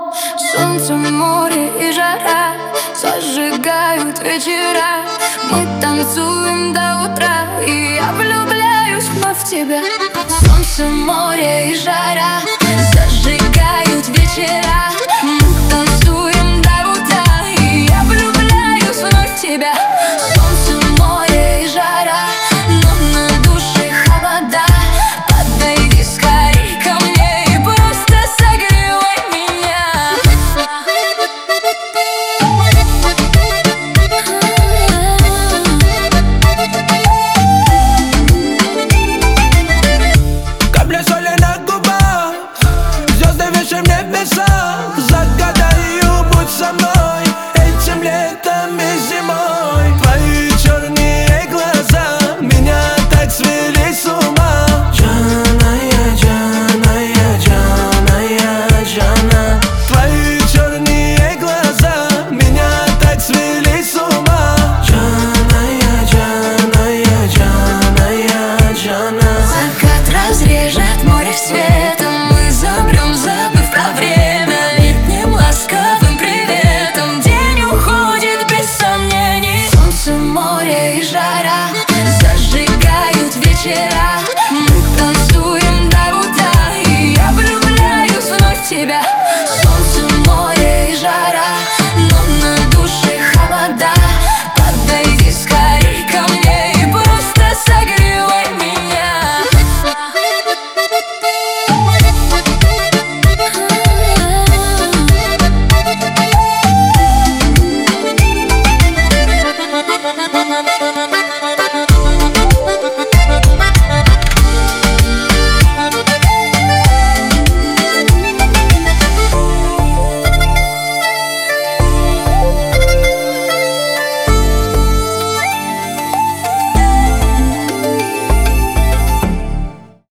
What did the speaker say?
Солнце, море и жара зажигают вечера. Мы танцуем до утра, и я влюбляюсь вновь в тебя. Солнце, море и жара зажигают вечера. Мы танцуем до утра, и я влюбляюсь вновь в тебя. Солнце, море и жара, но на душе холода. Подойди скорей ко мне и просто согревай меня. Капля соли на губах, звезды выше в небесах. Загадаю, будь со мной этим летом и зимой. Твои черные глаза меня так свели с ума. Джаная, Джаная, Джаная, Джана. Твои черные глаза меня так свели с ума. Джаная, Джаная, Джаная, Джана. Закат разрежет море цветом, мы замрем, забыв про время. Летним ласковым приветом день уходит без сомнений. Солнце, море и жара зажигают вечера. Мы танцуем до утра, и я влюбляюсь вновь в тебя.